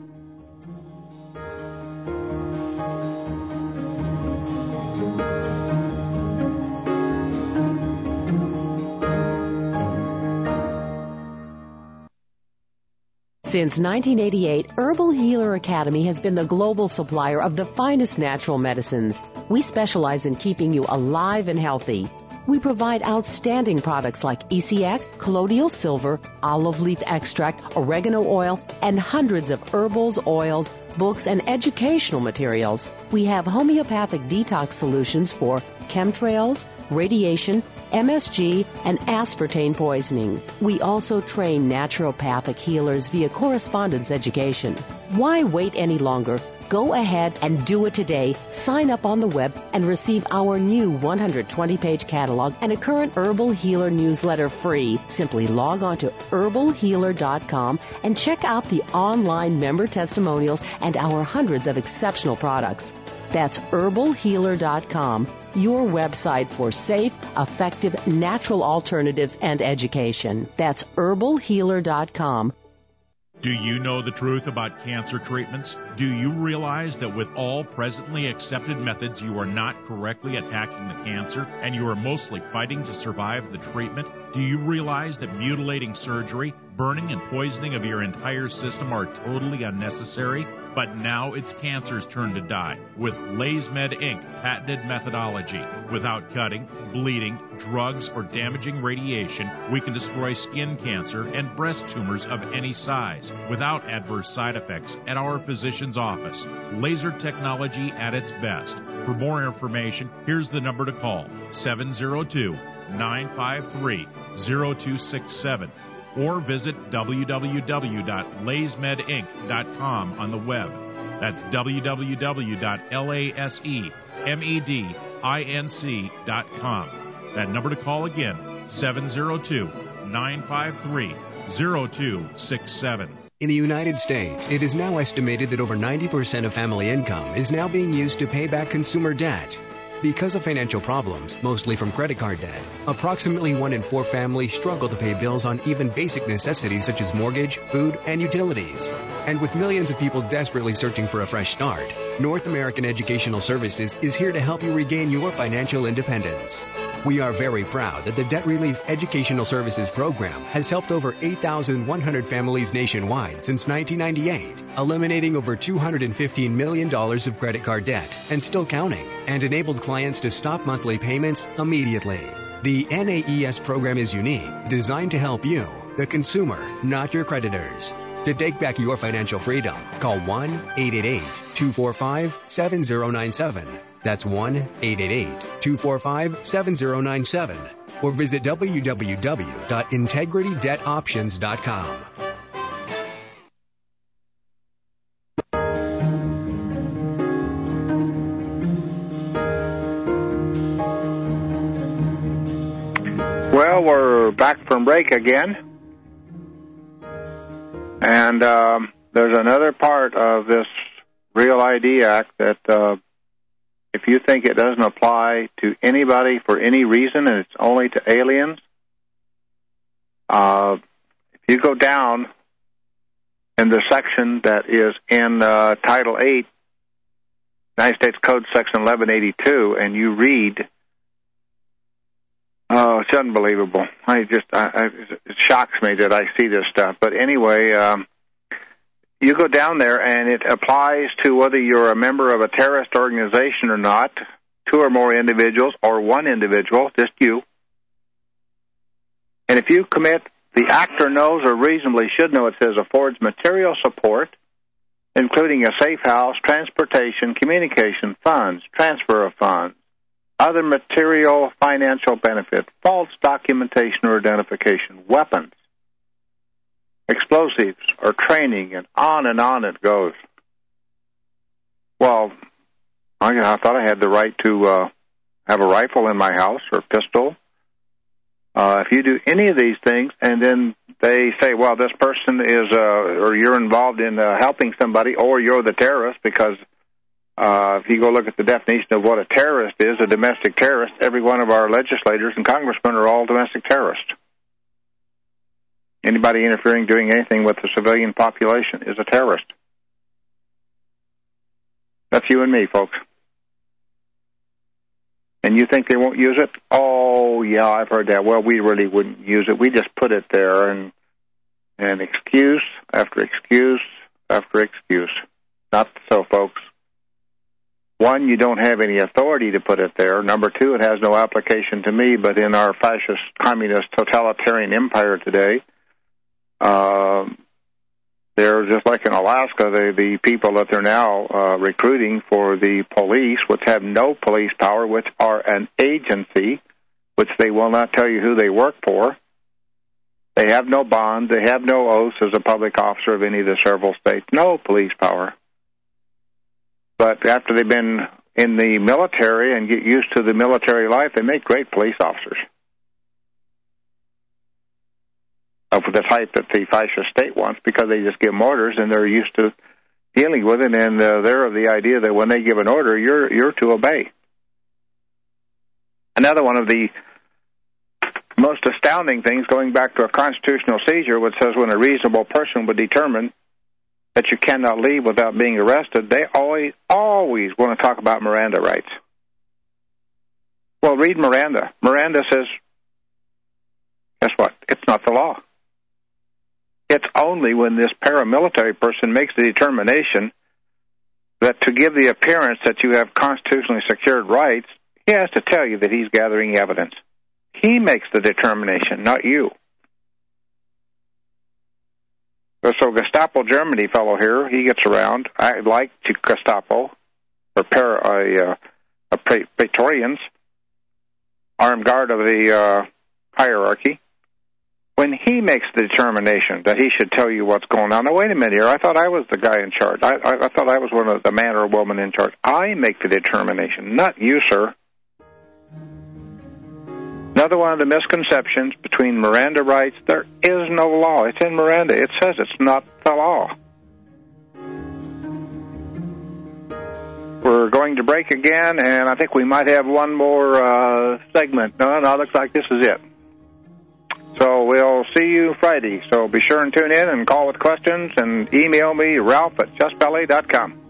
Since nineteen eighty-eight, Herbal Healer Academy has been the global supplier of the finest natural medicines. We specialize in keeping you alive and healthy. We provide outstanding products like E C X, colloidal silver, olive leaf extract, oregano oil, and hundreds of herbals, oils, books, and educational materials. We have homeopathic detox solutions for chemtrails, radiation, M S G, and aspartame poisoning. We also train naturopathic healers via correspondence education. Why wait any longer? Go ahead and do it today. Sign up on the web and receive our new one hundred twenty page catalog and a current Herbal Healer newsletter free. Simply log on to herbal healer dot com and check out the online member testimonials and our hundreds of exceptional products. That's herbal healer dot com, your website for safe, effective, natural alternatives and education. That's herbal healer dot com. Do you know the truth about cancer treatments? Do you realize that with all presently accepted methods, you are not correctly attacking the cancer and you are mostly fighting to survive the treatment? Do you realize that mutilating surgery, burning and poisoning of your entire system are totally unnecessary? But now it's cancer's turn to die with LazeMed Incorporated patented methodology. Without cutting, bleeding, drugs, or damaging radiation, we can destroy skin cancer and breast tumors of any size without adverse side effects at our physician's office. Laser technology at its best. For more information, here's the number to call, seven oh two, nine five three, oh two six seven. Or visit w w w dot laze med inc dot com on the web. That's w w w dot laze med inc dot com. That number to call again, seven oh two, nine five three, oh two six seven. In the United States, it is now estimated that over ninety percent of family income is now being used to pay back consumer debt. Because of financial problems, mostly from credit card debt, approximately one in four families struggle to pay bills on even basic necessities such as mortgage, food, and utilities. And with millions of people desperately searching for a fresh start, North American Educational Services is here to help you regain your financial independence. We are very proud that the Debt Relief Educational Services Program has helped over eight thousand one hundred families nationwide since nineteen ninety-eight, eliminating over two hundred fifteen million dollars of credit card debt and still counting, and enabled clients to stop monthly payments immediately. The N A E S program is unique, designed to help you, the consumer, not your creditors. To take back your financial freedom, call one eight eight eight, two four five, seven zero nine seven. That's one eight eight eight, two four five, seven zero nine seven. Or visit w w w dot integrity debt options dot com. Well, we're back from break again. And um, there's another part of this Real I D Act that uh, if you think it doesn't apply to anybody for any reason and it's only to aliens, uh, if you go down in the section that is in uh, Title eight, United States Code Section eleven eighty-two, and you read, oh, it's unbelievable. I just, I, I, it shocks me that I see this stuff. But anyway, um, you go down there, and it applies to whether you're a member of a terrorist organization or not, two or more individuals, or one individual, just you. And if you commit the actor knows or reasonably should know, it says, affords material support, including a safe house, transportation, communication, funds, transfer of funds, other material financial benefit, false documentation or identification, weapons, explosives, or training, and on and on it goes. Well, I, I thought I had the right to uh, have a rifle in my house or pistol. Uh, if you do any of these things, and then they say, well, this person is, uh, or you're involved in uh, helping somebody, or you're the terrorist, because uh, if you go look at the definition of what a terrorist is, a domestic terrorist, every one of our legislators and congressmen are all domestic terrorists. Anybody interfering, doing anything with the civilian population is a terrorist. That's you and me, folks. And you think they won't use it? Oh, yeah, I've heard that. Well, we really wouldn't use it. We just put it there, and and excuse after excuse after excuse. Not so, folks. One, you don't have any authority to put it there. Number two, it has no application to me, but in our fascist, communist, totalitarian empire today, uh, they're just like in Alaska, the, the people that they're now uh, recruiting for the police, which have no police power, which are an agency, which they will not tell you who they work for. They have no bond. They have no oaths as a public officer of any of the several states. No police power. But after they've been in the military and get used to the military life, they make great police officers. Of the type that the fascist state wants, because they just give them orders and they're used to dealing with it, and uh, they're of the idea that when they give an order, you're you're to obey. Another one of the most astounding things, going back to a constitutional seizure, which says when a reasonable person would determine that you cannot leave without being arrested, they always, always want to talk about Miranda rights. Well, read Miranda. Miranda says, guess what? It's not the law. It's only when this paramilitary person makes the determination that to give the appearance that you have constitutionally secured rights, he has to tell you that he's gathering evidence. He makes the determination, not you. So Gestapo Germany fellow here, he gets around. I like to Gestapo, or para, uh, uh, Praetorians, armed guard of the uh, hierarchy. When he makes the determination that he should tell you what's going on, now wait a minute here, I thought I was the guy in charge. I, I, I thought I was one of the man or woman in charge. I make the determination, not you, sir. Another one of the misconceptions between Miranda rights, there is no law. It's in Miranda. It says it's not the law. We're going to break again, and I think we might have one more uh, segment. No, no, looks like this is it. So we'll see you Friday. So be sure and tune in and call with questions and email me, Ralph at just ballet dot com.